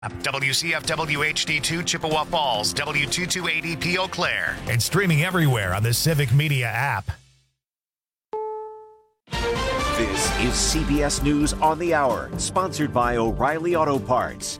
WCFW HD2 Chippewa Falls, W2280P Eau Claire. And streaming everywhere on the Civic Media app. This is CBS News on the Hour, sponsored by O'Reilly Auto Parts.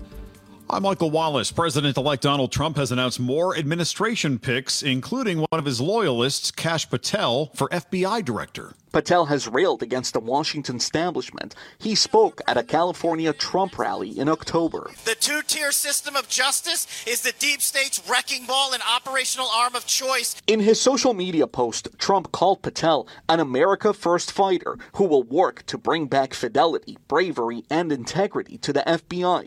I'm Michael Wallace. President-elect Donald Trump has announced more administration picks, including one of his loyalists, Kash Patel, for FBI director. Patel has railed against the Washington establishment. He spoke at a California Trump rally in October. The two-tier system of justice is the deep state's wrecking ball and operational arm of choice. In his social media post, Trump called Patel an America First fighter who will work to bring back fidelity, bravery, and integrity to the FBI.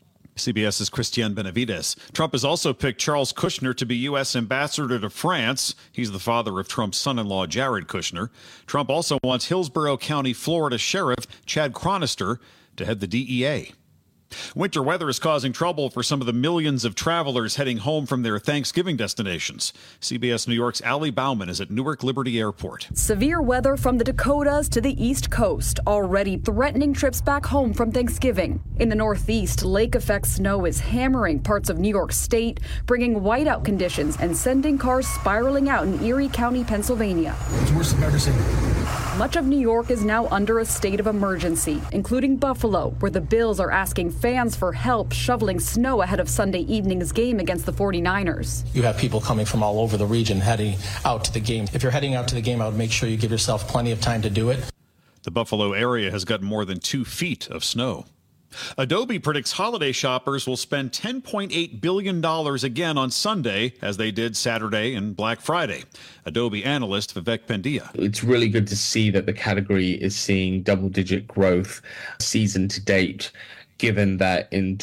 CBS's Christiane Benavides. Trump has also picked Charles Kushner to be U.S. ambassador to France. He's the father of Trump's son-in-law, Jared Kushner. Trump also wants Hillsborough County, Florida Sheriff Chad Chronister to head the DEA. Winter weather is causing trouble for some of the millions of travelers heading home from their Thanksgiving destinations. CBS New York's Allie Bauman is at Newark Liberty Airport. Severe weather from the Dakotas to the East Coast, already threatening trips back home from Thanksgiving. In the Northeast, lake-effect snow is hammering parts of New York State, bringing whiteout conditions and sending cars spiraling out in Erie County, Pennsylvania. It's worse than I've ever seen. Much of New York is now under a state of emergency, including Buffalo, where the Bills are asking fans for help shoveling snow ahead of Sunday evening's game against the 49ers. You have people coming from all over the region heading out to the game. If you're heading out to the game, I would make sure you give yourself plenty of time to do it. The Buffalo area has gotten more than 2 feet of snow. Adobe predicts holiday shoppers will spend $10.8 billion again on Sunday, as they did Saturday and Black Friday. Adobe analyst Vivek Pandya. It's really good to see that the category is seeing double-digit growth season to date, given that in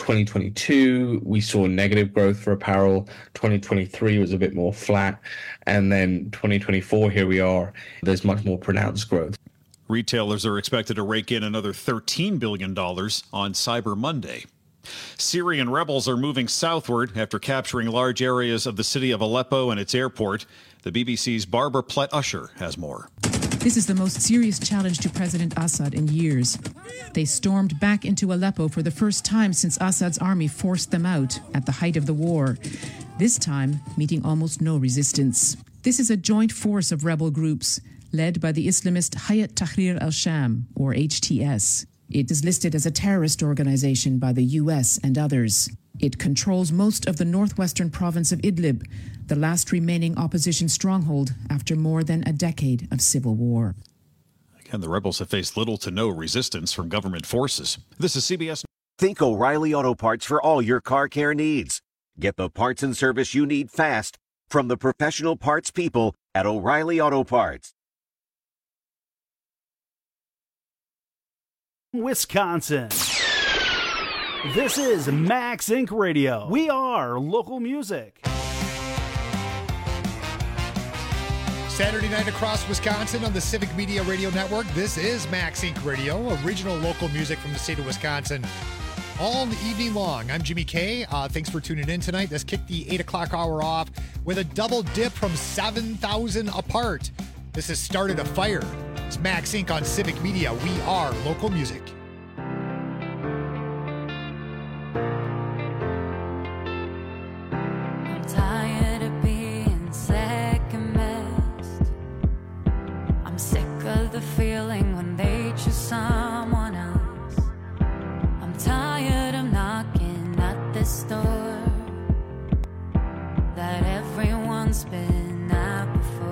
2022, we saw negative growth for apparel. 2023 was a bit more flat. And then 2024, here we are, there's much more pronounced growth. Retailers are expected to rake in another $13 billion on Cyber Monday. Syrian rebels are moving southward after capturing large areas of the city of Aleppo and its airport. The BBC's Barbara Plett-Usher has more. This is the most serious challenge to President Assad in years. They stormed back into Aleppo for the first time since Assad's army forced them out at the height of the war, this time meeting almost no resistance. This is a joint force of rebel groups led by the Islamist Hayat Tahrir al-Sham, or HTS. It is listed as a terrorist organization by the U.S. and others. It controls most of the northwestern province of Idlib, the last remaining opposition stronghold after more than a decade of civil war. Again, the rebels have faced little to no resistance from government forces. This is CBS. Think O'Reilly Auto Parts for all your car care needs. Get the parts and service you need fast from the professional parts people at O'Reilly Auto Parts. Wisconsin. This is Max Inc. Radio. We are local music. Saturday night across Wisconsin on the Civic Media Radio Network. This is Max Inc. Radio, original local music from the state of Wisconsin. All evening long. I'm Jimmy K. Thanks for tuning in tonight. Let's kick the 8 o'clock hour off with a double dip from 7,000 Apart. This has started a fire. It's Max Inc. on Civic Media. We are local music. I'm tired of being second best. I'm sick of the feeling when they choose someone else. I'm tired of knocking at this door that everyone's been at before.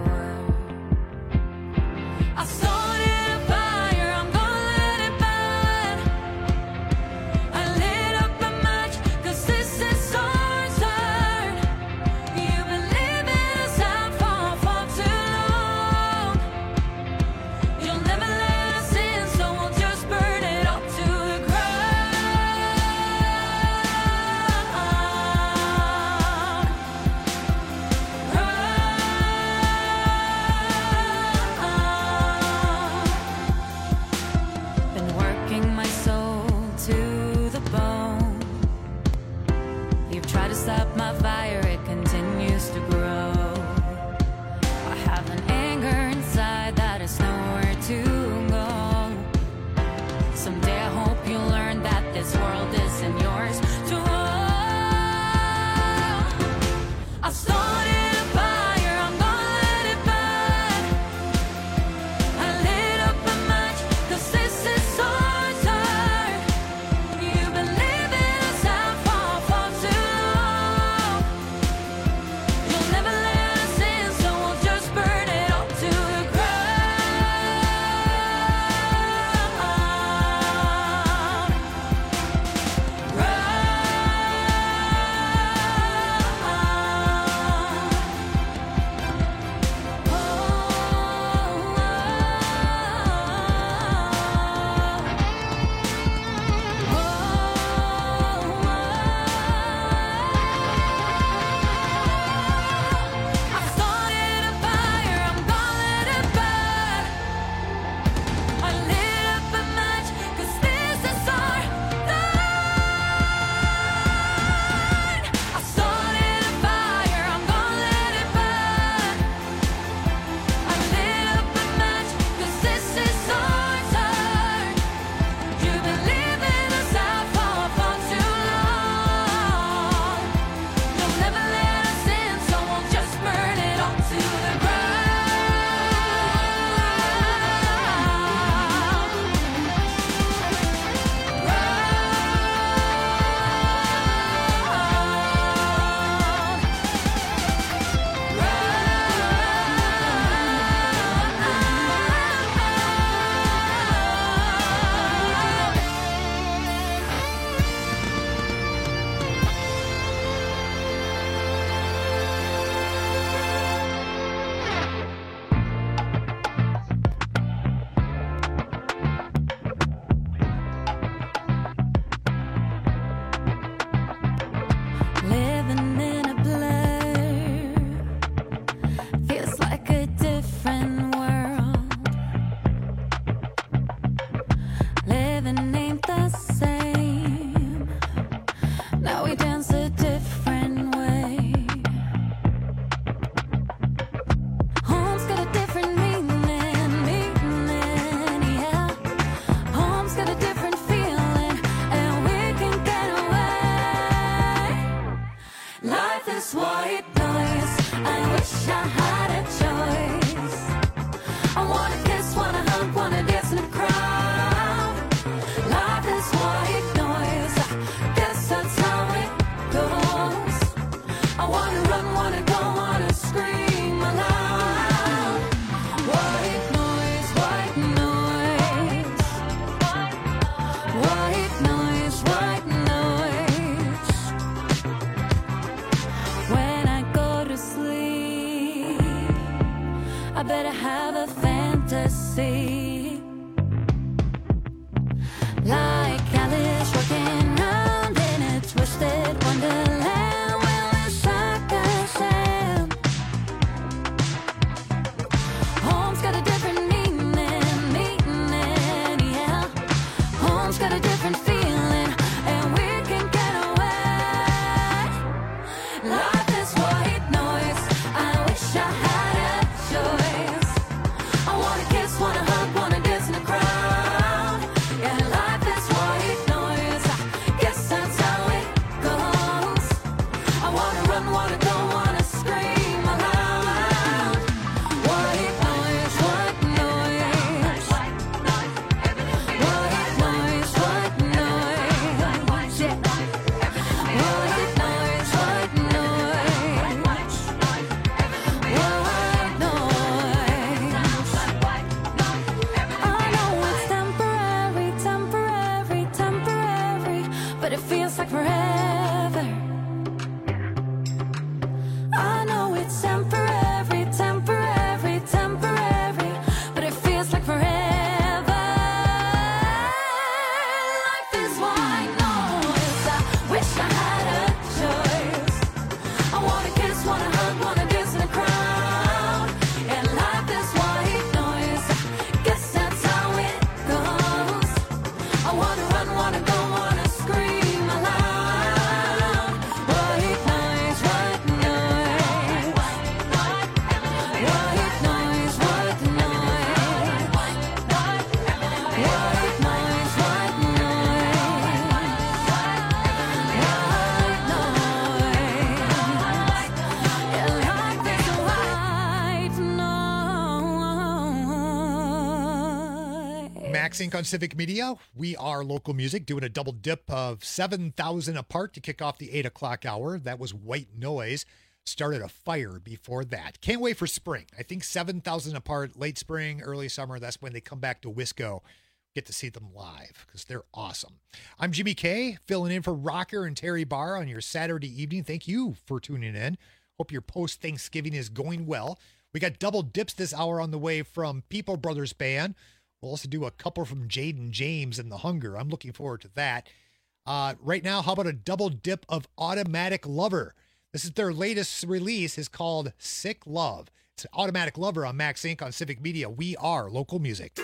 I started a fire, I'm gonna let it burn. I lit up a match, 'cause this is our turn. You've been living us out for too long. You'll never let us in, so we'll just burn it all to the ground. Now we dance a different way. Home's got a different meaning, yeah. Home's got a different feeling, and we can get away. Life is white noise. I wish I had a choice. I wanna kiss, wanna hug, wanna dance in a crowd. Life is white noise. Guess that's how it goes. I wanna run, wanna go, wanna scream aloud. White noise, white noise. White noise, white noise. When I go to sleep, I better have a fantasy. Like Alice walking round in a twisted wonderland. We'll wish I could share. Home's got a different meaning, yeah. Home's got a different feeling, and we can get away. Life is white noise. I wish I had a choice. I wanna kiss, wanna hug, wanna dance in the crowd. Yeah, life is white noise. Guess that's how it goes. I wanna run, wanna go, wanna scream aloud. White noise, white noise. White noise, white noise. Yeah. White noise, white noise. I know it's temporary, temporary, temporary, but it feels like forever. I know it's temporary, temporary, temporary, but it feels like forever. Life is white noise. I wish I had a choice. I wanna kiss, wanna hug, wanna dance in the crowd. And life is white noise. Guess that's how it goes. I wanna run, wanna go, wanna scream aloud. White noise, white noise. White noise, white noise. White noise, white noise. Max Inc. on Civic Media. We are local music, doing a double dip of 7,000 apart to kick off the 8 o'clock hour. That was White Noise. Started a fire before that. Can't wait for spring. I think 7,000 apart, late spring, early summer. That's when they come back to Wisco. Get to see them live because they're awesome. I'm Jimmy K, filling in for Rocker and Terry Barr on your Saturday evening. Thank you for tuning in. Hope your post-Thanksgiving is going well. We got double dips this hour on the way from People Brothers Band. We'll also do a couple from Jaden James and The Hunger. I'm looking forward to that. Right now, how about a double dip of Automatic Lover? This is their latest release. It's called Sick Love. It's Automatic Lover on Max Inc. on Civic Media. We are local music.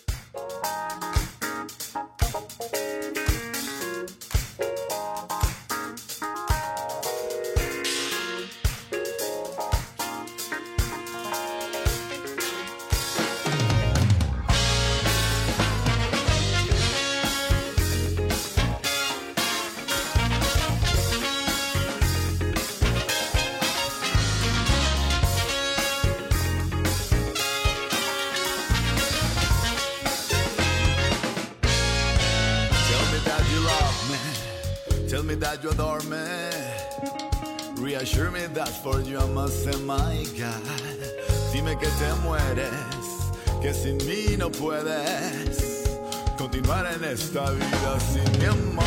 Tell me that you adore me. Reassure me that for you I must say my God. Dime que te mueres, que sin mí no puedes continuar en esta vida sin mi amor.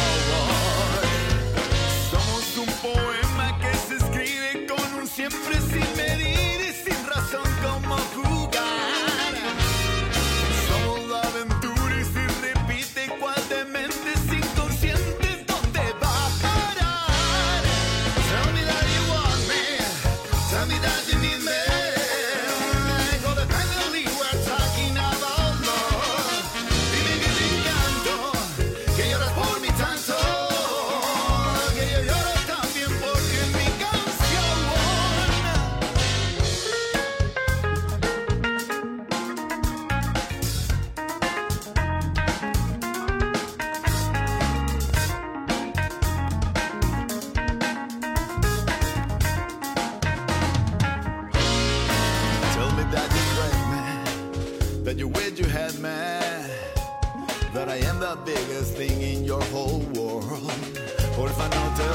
Somos un poema que se escribe con un siempre sin medir y sin razón como jugar. Somos la aventura y si repite cual de mentes inconscientes, ¿dónde va a parar? Tell me that you want me, tell me that you need me. Codependently we're talking about love. Dime que te encanto, que lloras por mí tanto.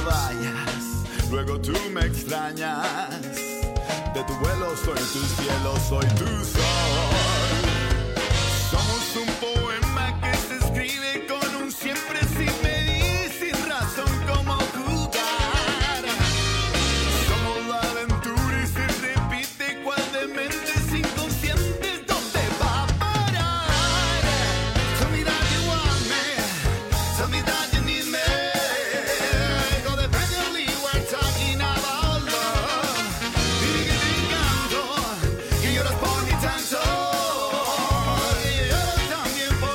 vayas, luego tú me extrañas. De tu vuelo soy tu cielo, soy tu sol. Somos un poema que se escribe con un siempre sin medir, sin razón como jugar. Somos la aventura y se repite cual dementes inconscientes. ¿Dónde va a parar? Tell me that you want me, tell me that you need me. Go definitively we're talking about love. Dime que te encanto, que lloras por mi tanto. Y yo también por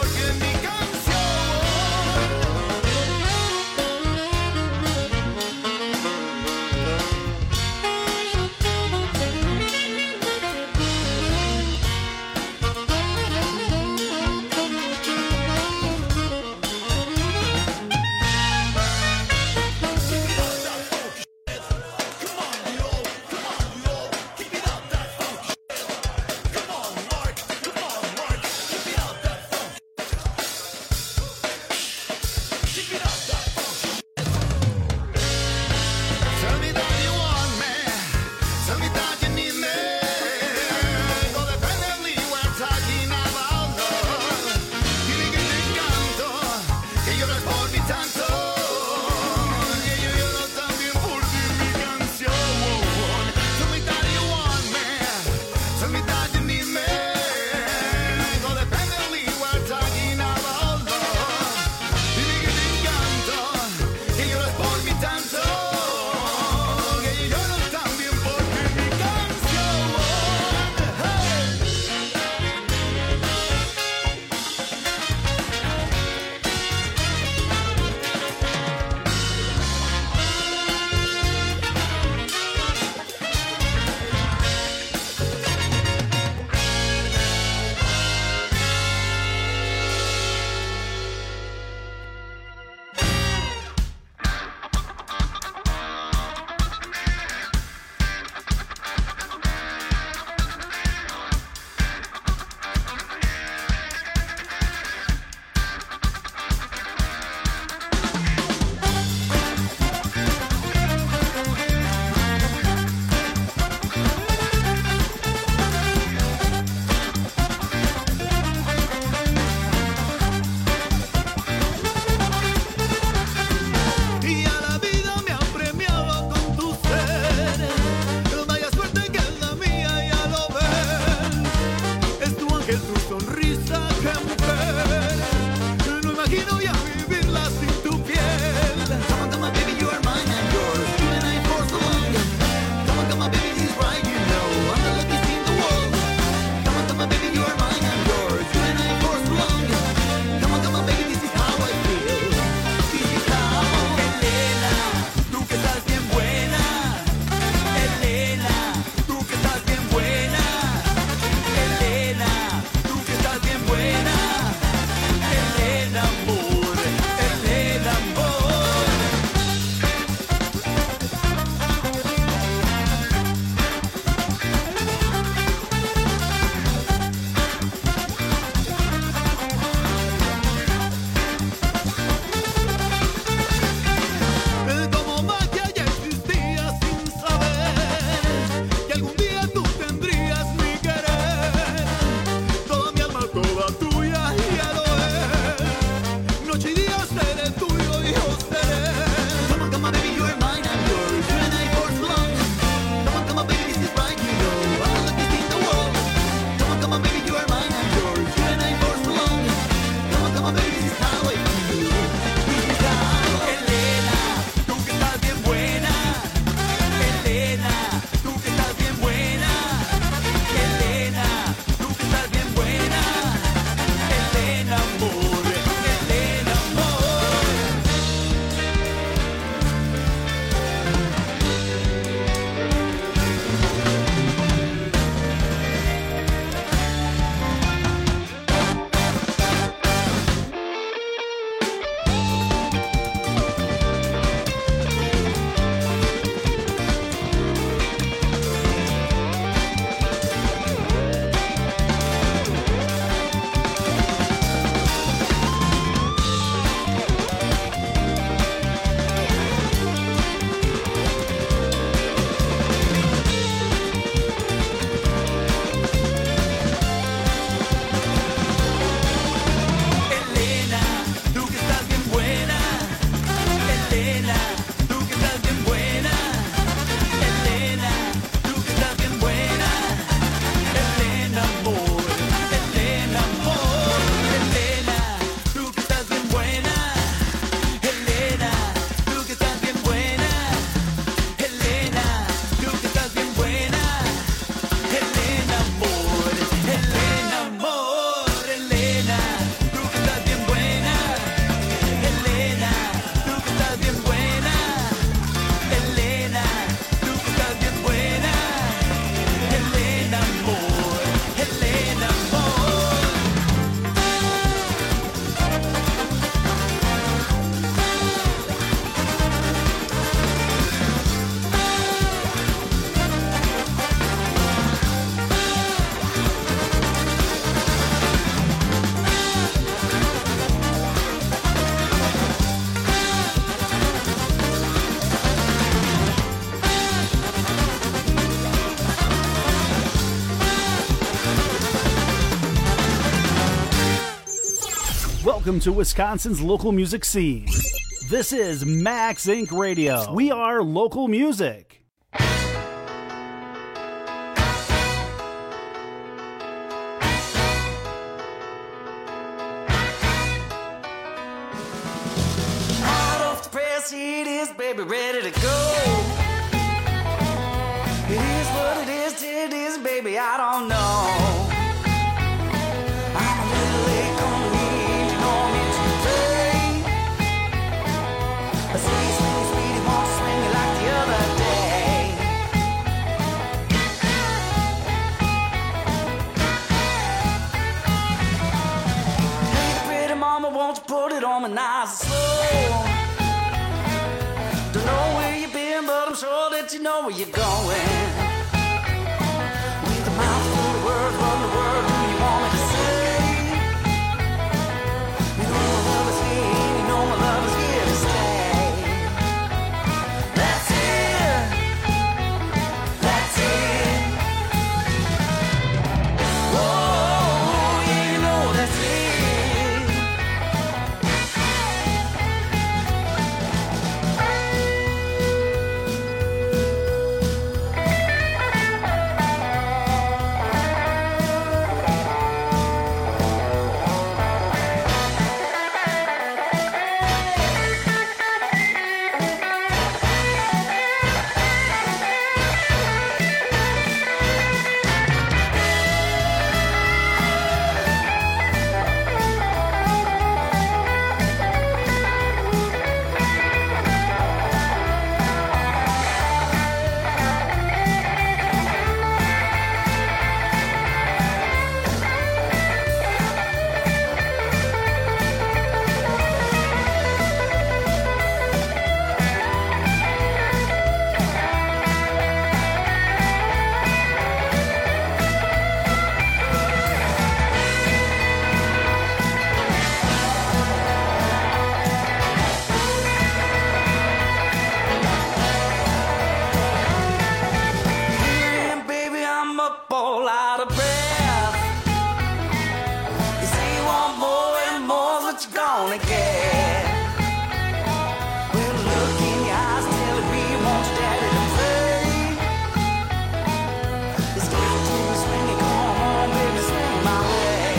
Welcome to Wisconsin's local music scene. This is Max Inc. Radio. We are local music. Hot off the press, it is, baby, ready to go. It is what it is, baby, I don't know. I'm a little late coming in, you know me to play. A sweet, sweet, sweet, it won't swing me like the other day. Hey, pretty mama, won't you put it on me nice and slow? Don't know where you've been, but I'm sure that you know where you're going. With a mouth full of words, what in the world do you want me to say? You know my love is here, you know my love is here to stay. That's it. That's it. Oh, yeah, you know that's it. And baby, I'm up all out of breath. You say you want more and more's what you're gonna get. Well, look in your eyes telling me you want your daddy to play. It's time to swing it, come on, baby, swing my way.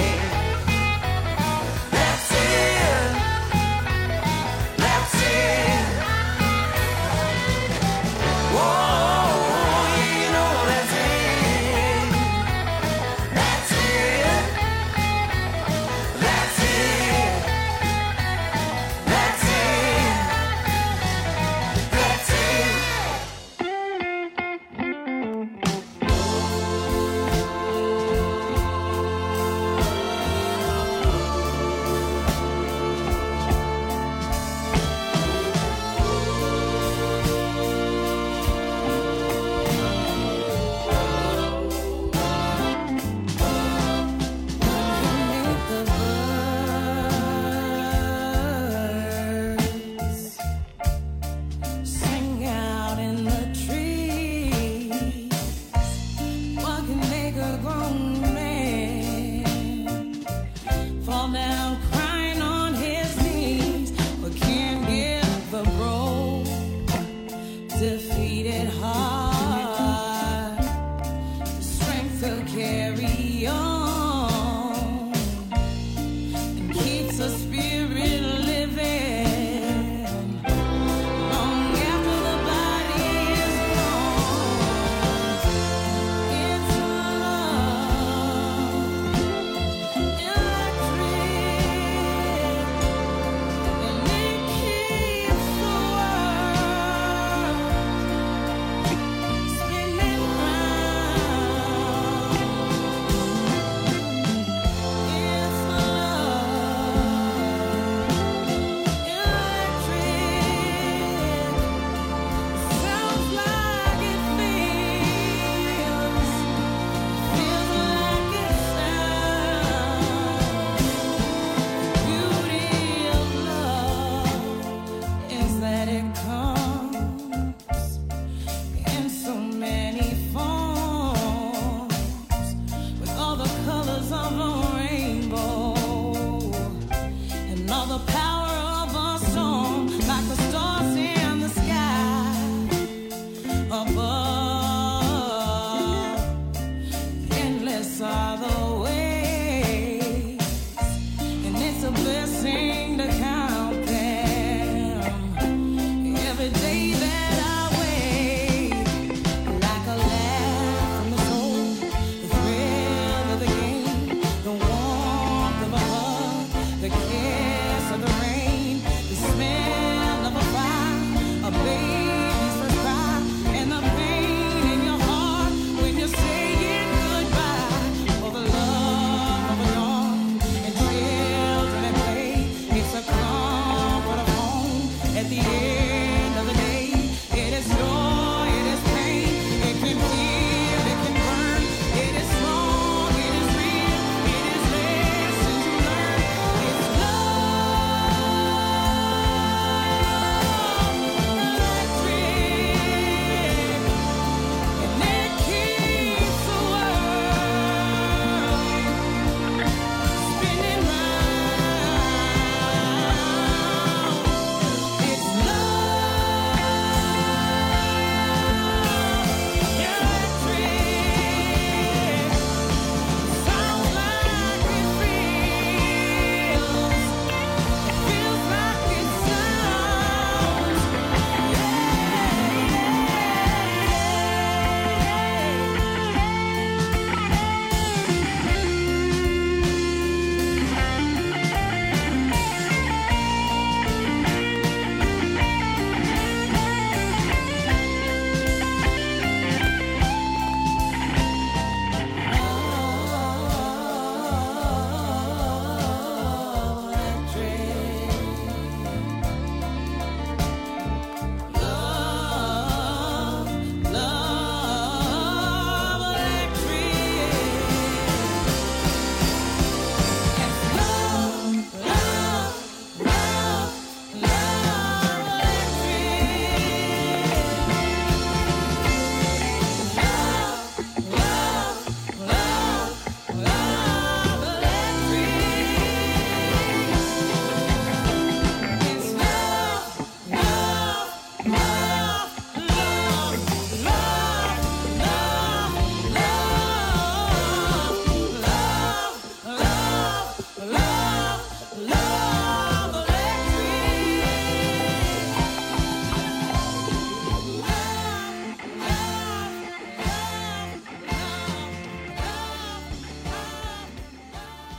That's it. That's it. Whoa, you know that's it. That's it. That's it. That's it. That's it. Sing out in the trees. What can make a grown man fall down crying on his knees? What can give the broke defeated heart the strength to carry on and keeps the spirit living long after the body is gone? It's love, electric, and it keeps the world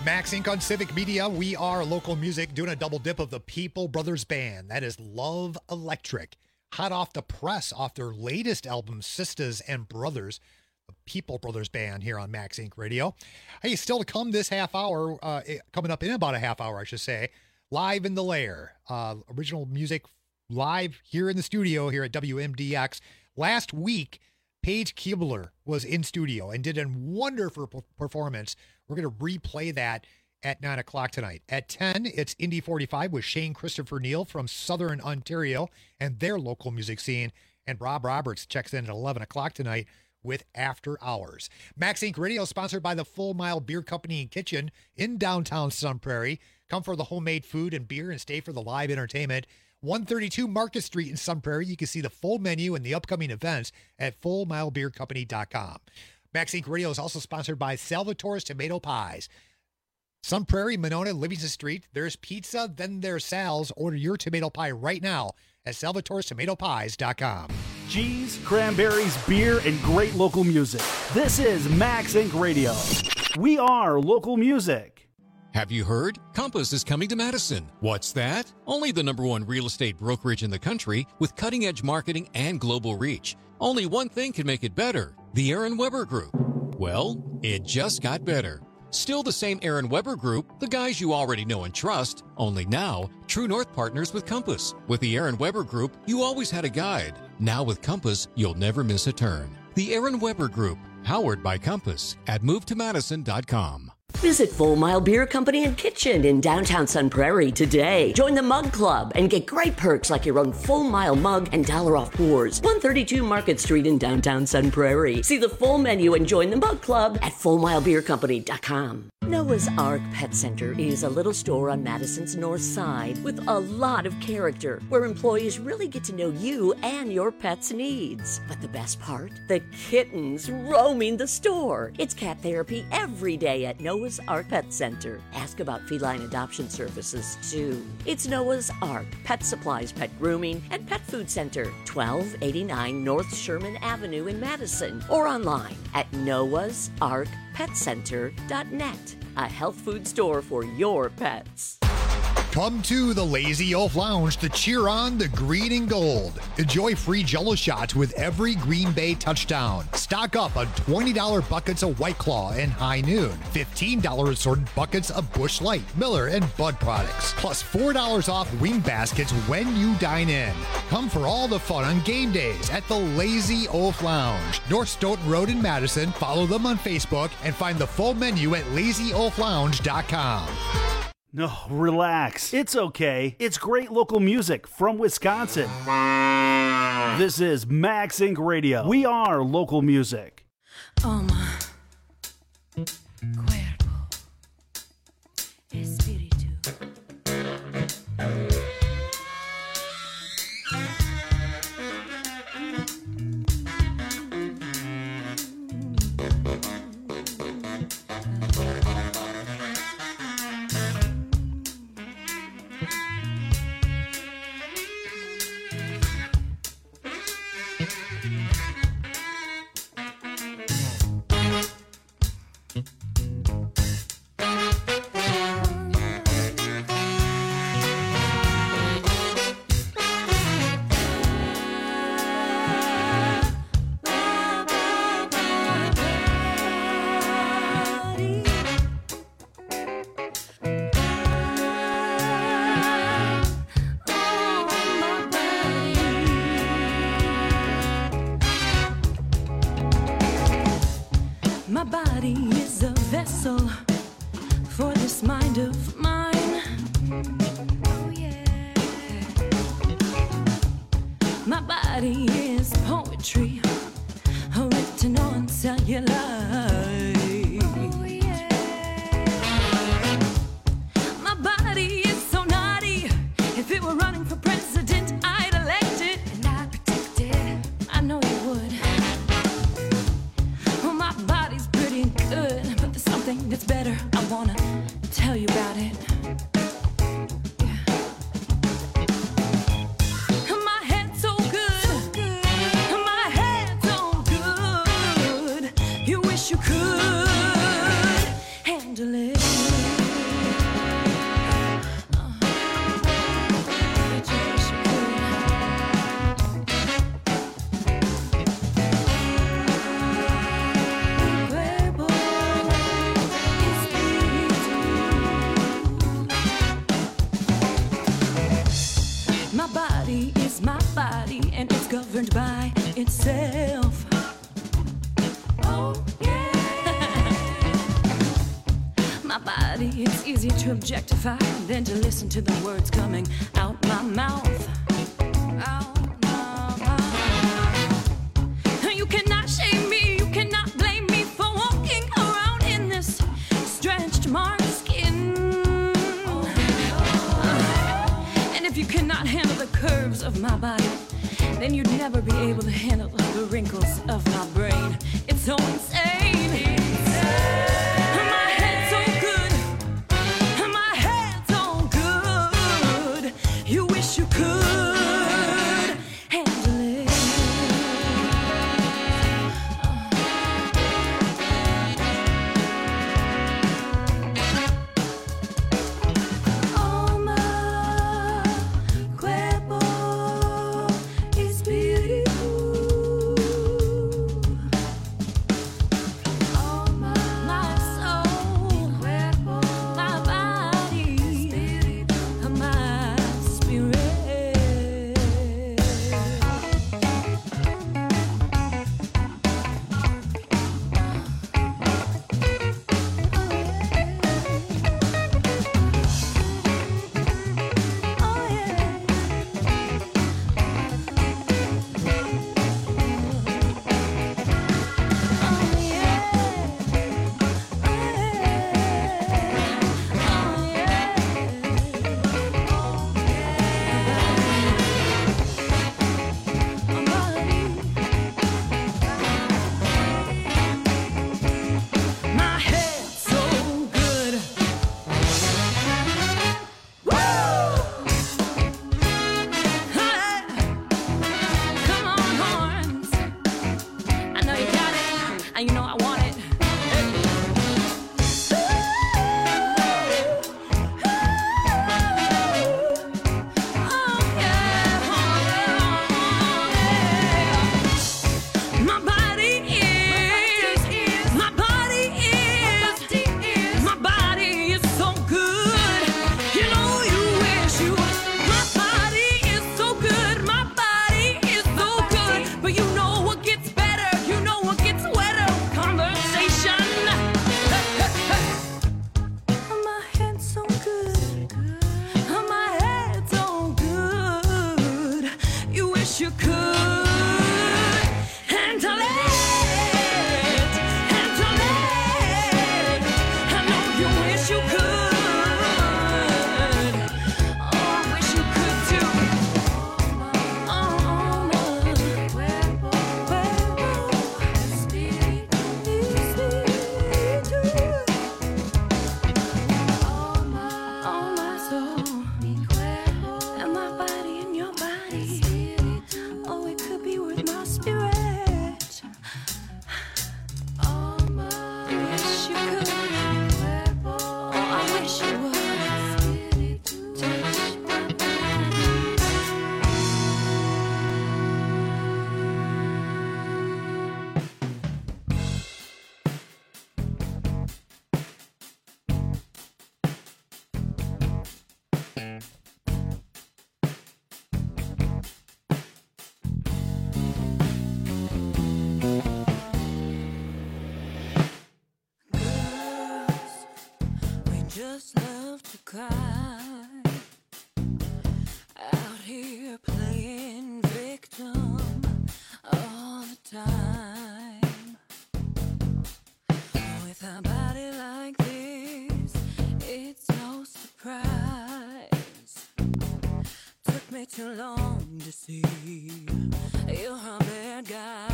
Max Inc. on Civic Media. We are local music, doing a double dip of the People Brothers Band. That is Love Electric. Hot off the press off their latest album, Sisters and Brothers. The People Brothers Band here on Max Inc. Radio. Hey, still to come this half hour, coming up in about a half hour, I should say, Live in the Lair. Original music live here in the studio here at WMDX. Last week, Paige Keebler was in studio and did a wonderful performance. We're going to replay that at 9 o'clock tonight. At 10, it's Indie 45 with Shane Christopher Neal from Southern Ontario and their local music scene. And Rob Roberts checks in at 11 o'clock tonight with After Hours. Max Inc. Radio is sponsored by the Full Mile Beer Company and Kitchen in downtown Sun Prairie. Come for the homemade food and beer and stay for the live entertainment. 132 Market Street in Sun Prairie. You can see the full menu and the upcoming events at fullmilebeercompany.com. Max Inc. Radio is also sponsored by Salvatore's Tomato Pies. Sun Prairie, Monona, Livingston Street. There's pizza, then there's Sal's. Order your tomato pie right now at salvatorestomatopies.com. Cheese, cranberries, beer, and great local music. This is Max Inc. Radio. We are local music. Have you heard? Compass is coming to Madison. What's that? Only the #1 real estate brokerage in the country with cutting-edge marketing and global reach. Only one thing can make it better. The Aaron Weber Group. Well, it just got better. Still the same Aaron Weber Group, the guys you already know and trust, only now, True North partners with Compass. With the Aaron Weber Group, you always had a guide. Now with Compass, you'll never miss a turn. The Aaron Weber Group, powered by Compass, at movetomadison.com. Visit Full Mile Beer Company and Kitchen in downtown Sun Prairie today. Join the Mug Club and get great perks like your own Full Mile mug and $1 off pours. 132 Market Street in downtown Sun Prairie. See the full menu and join the Mug Club at fullmilebeercompany.com. Noah's Ark Pet Center is a little store on Madison's north side with a lot of character, where employees really get to know you and your pet's needs. But the best part? The kittens roaming the store. It's cat therapy every day at Noah's Ark Pet Center. Ask about feline adoption services, too. It's Noah's Ark Pet Supplies, Pet Grooming, and Pet Food Center, 1289 North Sherman Avenue in Madison, or online at noahsarkpetcenter.net. A health food store for your pets. Come to the Lazy Oaf Lounge to cheer on the green and gold. Enjoy free Jell-O shots with every Green Bay touchdown. Stock up on $20 buckets of White Claw and High Noon. $15 assorted buckets of Busch Light, Miller, and Bud products. Plus $4 off wing baskets when you dine in. Come for all the fun on game days at the Lazy Oaf Lounge. North Stoughton Road in Madison. Follow them on Facebook and find the full menu at lazyoaflounge.com. No, relax. It's okay. It's great local music from Wisconsin. This is Max Inc. Radio. We are local music. Cuerpo, espíritu. My body is a vessel for this mind of mine. Oh yeah. My body is poetry written on celluloid. Oh yeah. My body is so naughty. If it were running for president, I'd elect it and I'd protect it. I know you would. Well, my body's pretty good, but there's something that's better. I wanna tell you about it. Yeah. My head's so good. My head's so good. You wish you could handle it. stand by itself. Oh, yeah. My body, it's easier to objectify than to listen to the words coming out my mouth. Out my mouth. You cannot shame me, you cannot blame me for walking around in this stretched marked skin. And if you cannot handle the curves of my body, then you'd never be able to handle the wrinkles of my brain. It's so insane. My head's so good. My head's so good. You wish you could handle it. Oh, my cuerpo espíritu. Oh, my soul, my body, my spirit. My head's so good. Woo! Hey! Come on, horns. I know you got it, and you know I want it. My body is so good. You know you wish you. My body is so good. My body is so good. But you know what gets better. You know what gets wetter. Conversation. My head's so good. My head's so good. You wish you could handle it. Handle it. I know you wish you could. Oh, I wish you could too. Oh, my cuerpo espíritu. Oh, my soul, and my body and your body. Oh, it could be worth my spirit. Oh, my, I wish you could. Oh, I wish you would. Touch my body. We just love to cry out here playing victim all the time. With a body like this, it's no surprise. Took me too long to see you're a bad guy.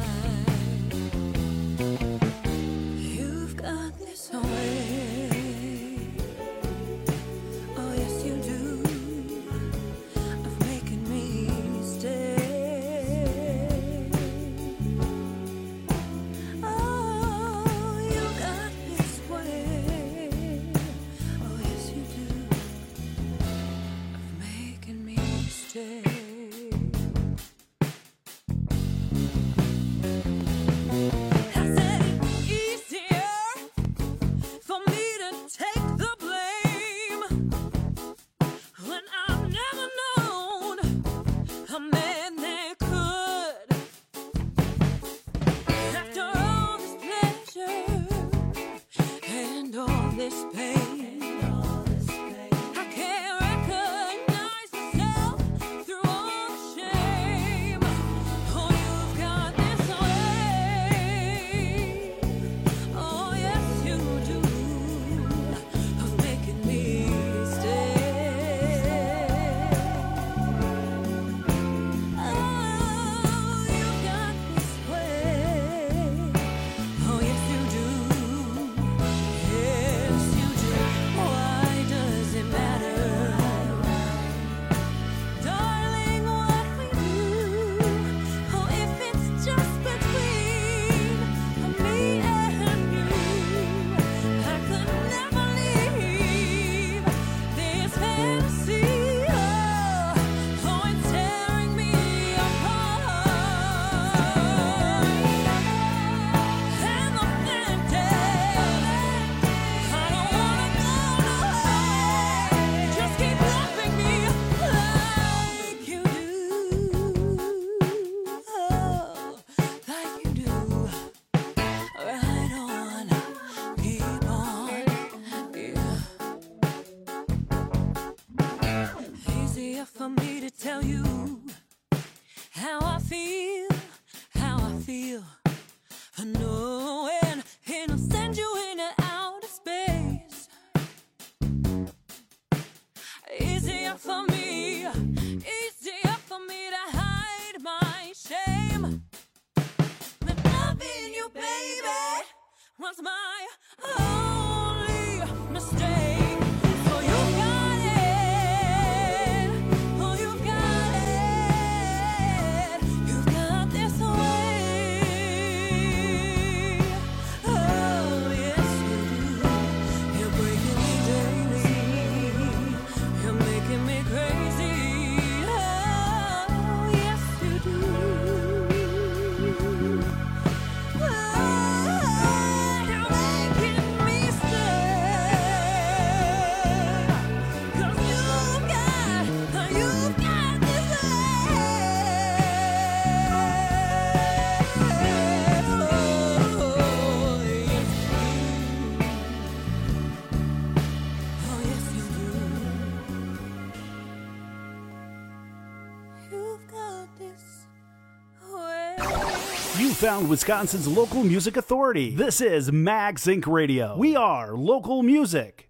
You've got this way. Oh, yes, you do. Of making me stay. Oh, you got this way. Oh, yes, you do. Of making me stay. I said it's easier for me to take the blame when I've never known a man that could. was my only mistake. So you got it. Oh, you got it. You got this way. Oh, yes, you do. You're breaking me daily. You're making me crazy. Oh, yes, you do. You found Wisconsin's local music authority. This is Max Inc. Radio. We are local music.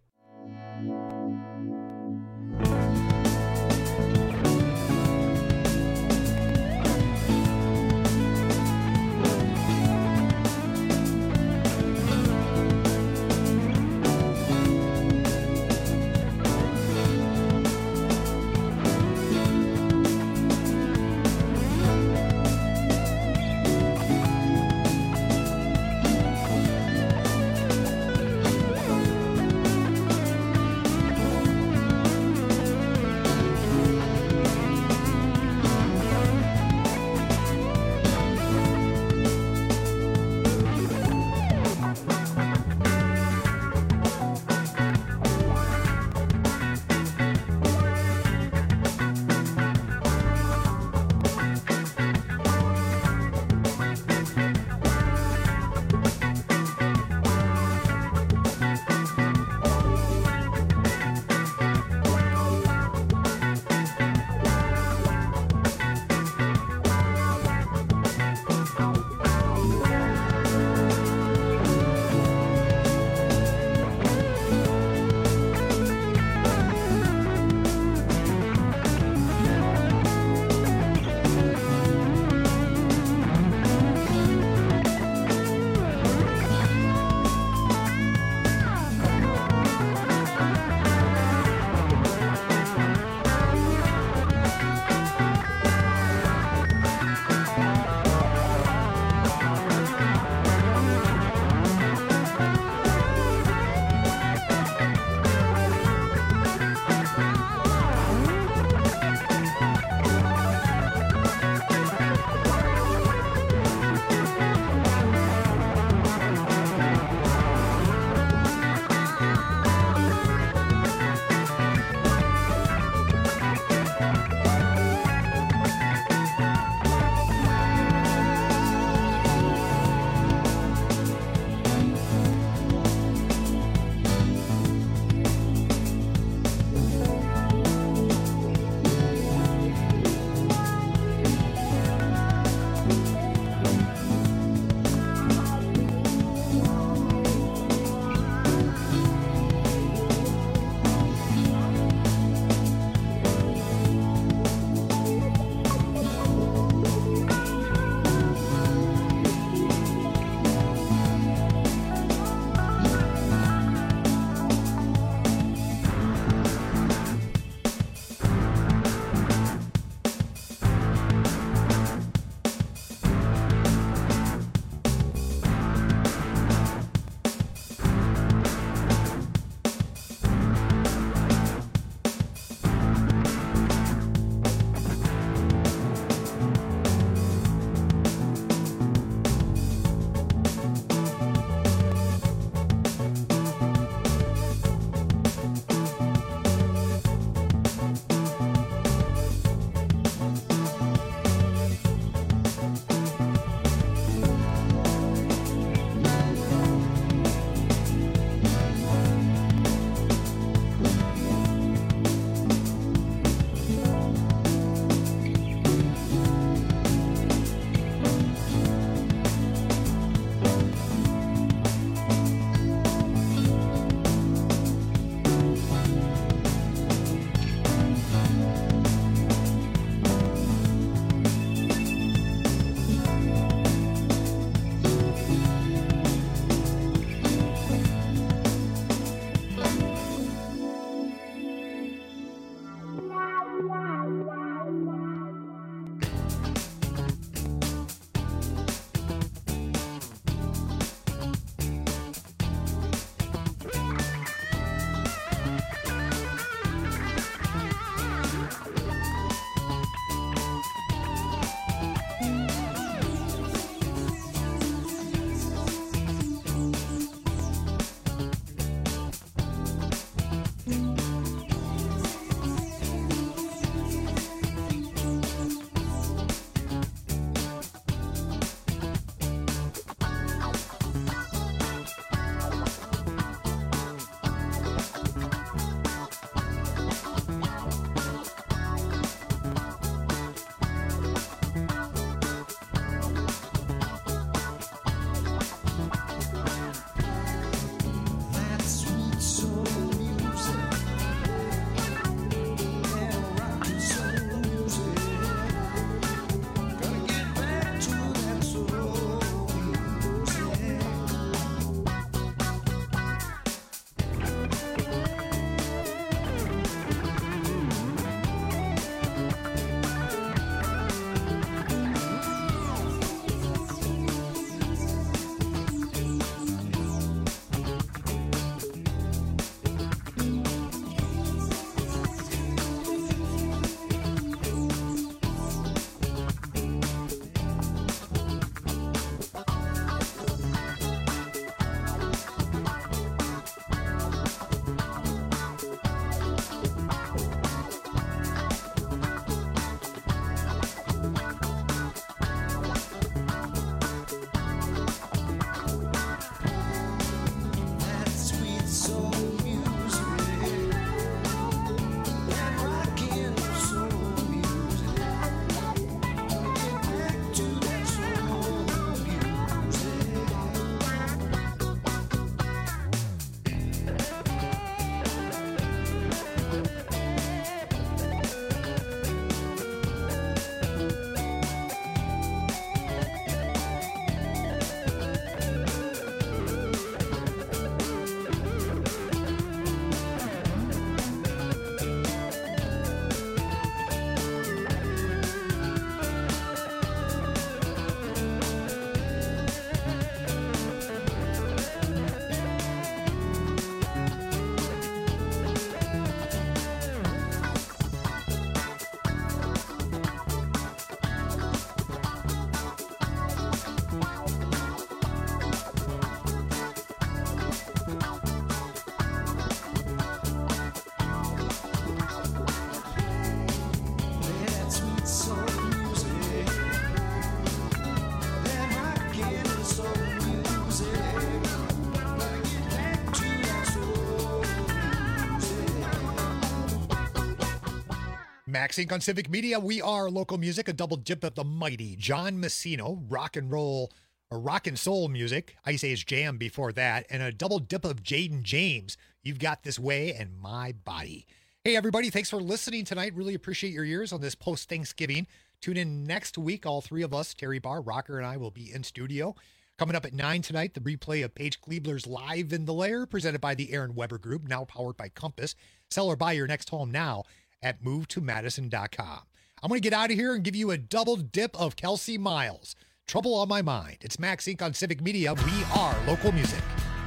Max Inc. on Civic Media. We are local music, a double dip of the mighty John Messino, rock and roll, or rock and soul music. Ice Age Jam before that, and a double dip of Jaden James, You've Got This Way and My Body. Hey, everybody, thanks for listening tonight. Really appreciate your ears on this post-Thanksgiving. Tune in next week. All three of us, Terry Barr, Rocker, and I will be in studio. Coming up at 9 tonight, the replay of Paige Kleebler's Live in the Lair, presented by the Aaron Weber Group, now powered by Compass. Sell or buy your next home now at movetomadison.com. I'm going to get out of here and give you a double dip of Kelsey Miles. Trouble on My Mind. It's Max Inc. on Civic Media. We are local music.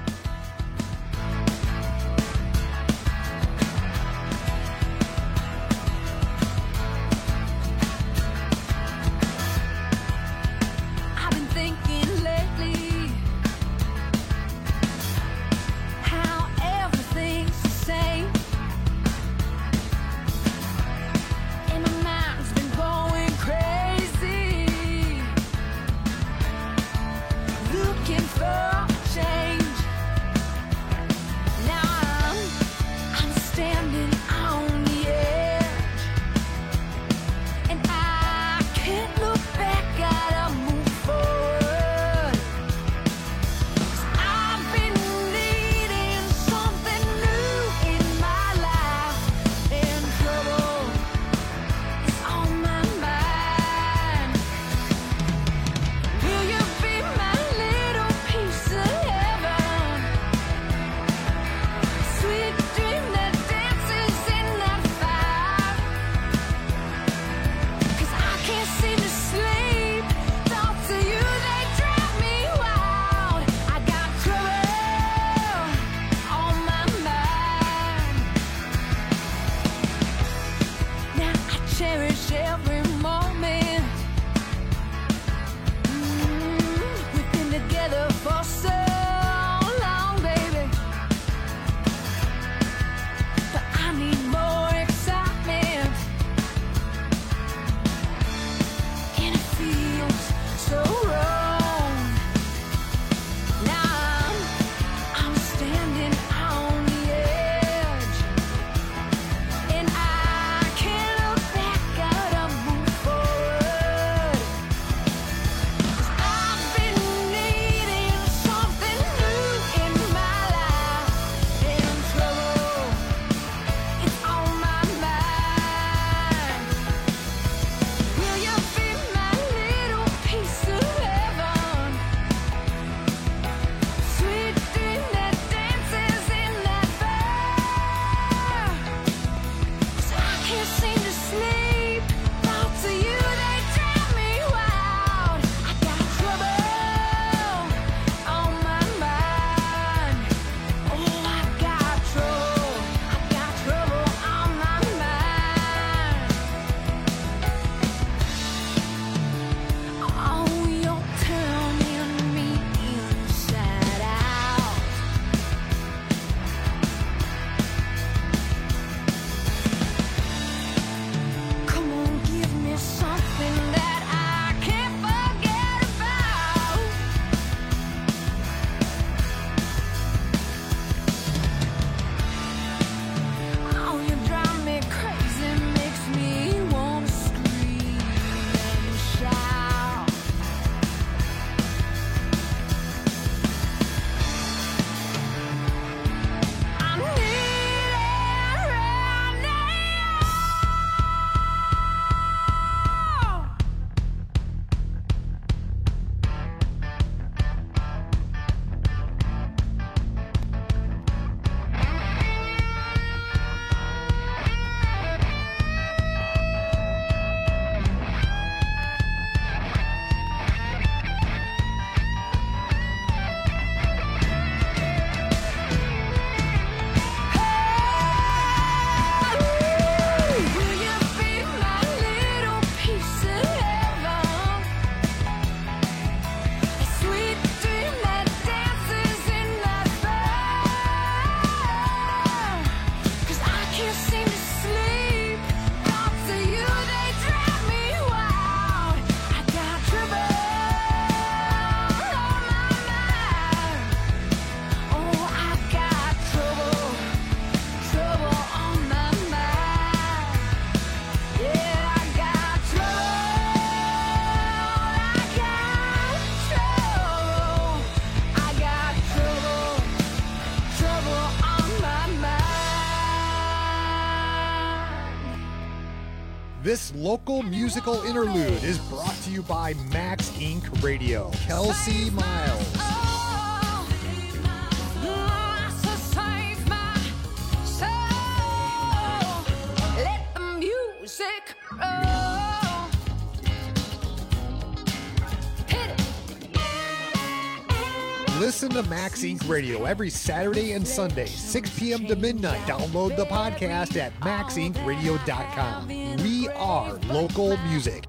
I've been thinking lately how everything's the same. And my mind's been going crazy, looking for change. This local musical interlude is brought to you by Max Inc. Radio. Kelsey Miles. Let the music roll. Hit it. Listen to Max Inc. Radio every Saturday and Sunday, 6 p.m. to midnight. Download the podcast at maxincradio.com. We are local music.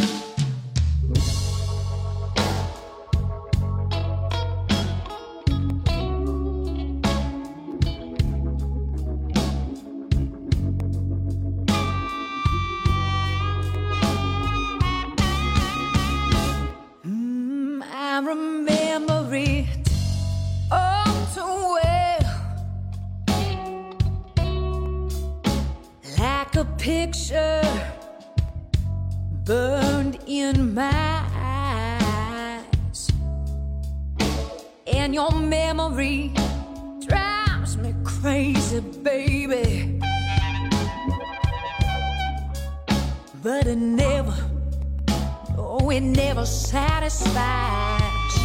I remember it all too well, like a picture burned in my eyes, and your memory drives me crazy, baby. But it never, oh, it never satisfies.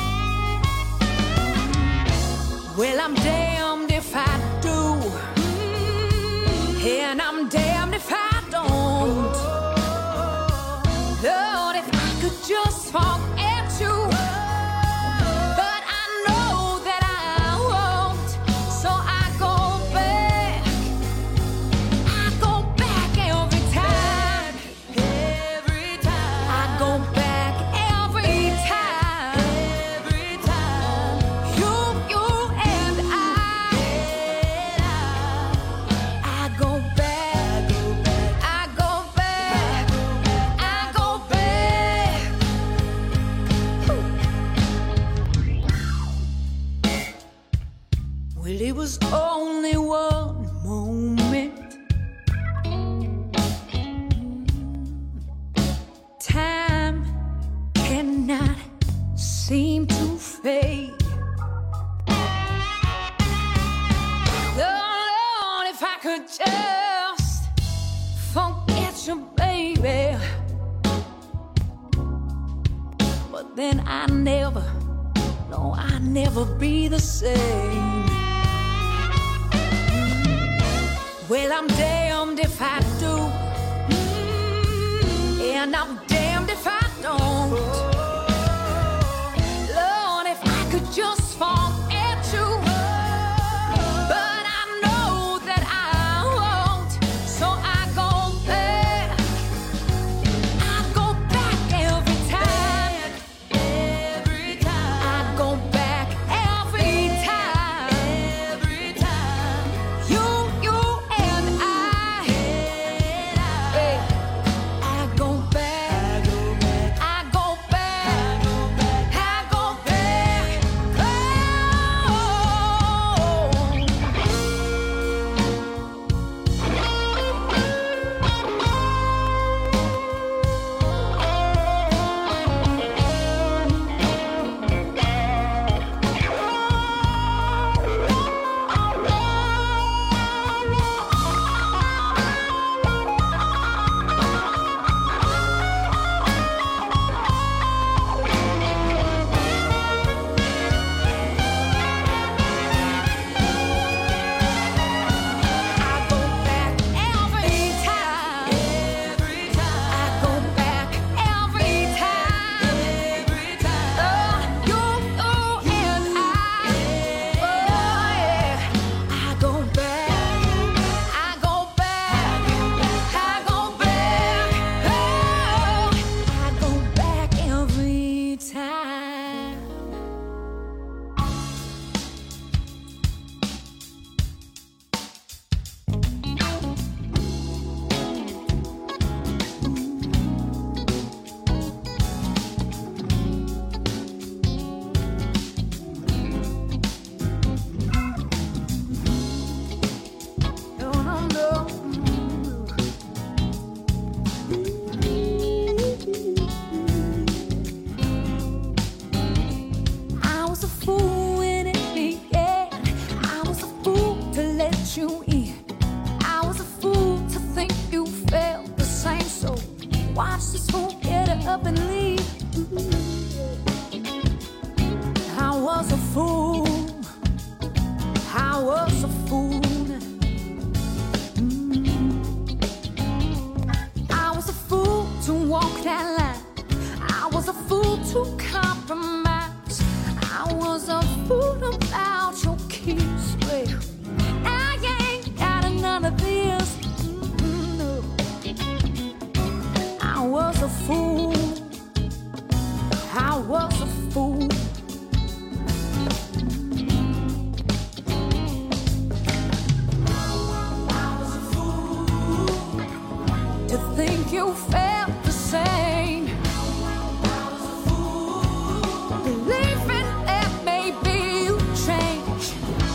Well, I'm damned if I do, and I'm damned if I don't. Lord, if I could just forget you, but I know that I won't, so I go back. I go back every time. Every time. I go back every time. Every time. You and I go back. I go back. I go back. Well, it was only one moment. Time cannot seem to fade. Lord, if I could just forget you, baby. But then I never, no, I'll never be the same. Well, I'm damned if I do, and I'm damned if I don't. Lord, if I could just forget you, but I know that I won't, so I go back. I go back every time. Every time. I go back every time. Every time. You and I. Hey, I go back. I go back. fool. I was a fool. I was a fool to walk that line. I was a fool to compromise. I was a fool about your kiss. Well, I ain't got none of this. No. I was a fool. I was a fool. To think you felt the same. Believing that maybe you change.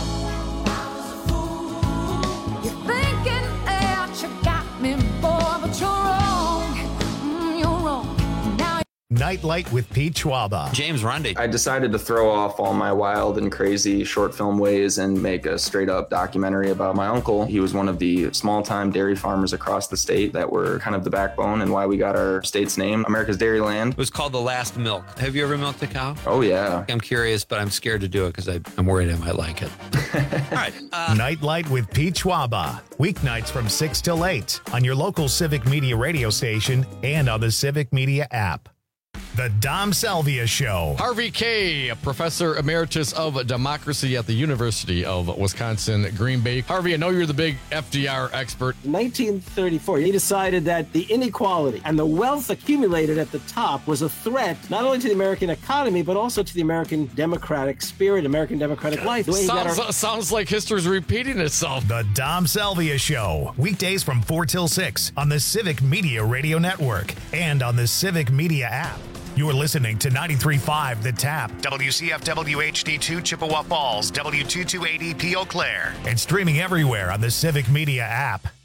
You're thinking that you got me, boy, but you're wrong. You're wrong. Now Nightlight with Pete Schwaba. James Rundy. I decided to throw off all my wild and crazy short film ways and make a straight up documentary about my uncle. He was one of the small time dairy farmers across the state that were kind of the backbone and why we got our state's name, America's Dairyland. It was called The Last Milk. Have you ever milked a cow? Oh, yeah. I'm curious, but I'm scared to do it because I'm worried I might like it. All right. Nightlight with Pete Schwaba. Weeknights from 6 till 8 on your local Civic Media radio station and on the Civic Media app. The Dom Salvia Show. Harvey Kaye, Professor Emeritus of Democracy at the University of Wisconsin, Green Bay. Harvey, I know you're the big FDR expert. In 1934, he decided that the inequality and the wealth accumulated at the top was a threat not only to the American economy, but also to the American democratic spirit, American democratic life. Sounds like history's repeating itself. The Dom Salvia Show. Weekdays from 4 till 6 on the Civic Media Radio Network and on the Civic Media app. You're listening to 93.5 The Tap. WCFW HD2 Chippewa Falls, W228EP Eau Claire. And streaming everywhere on the Civic Media app.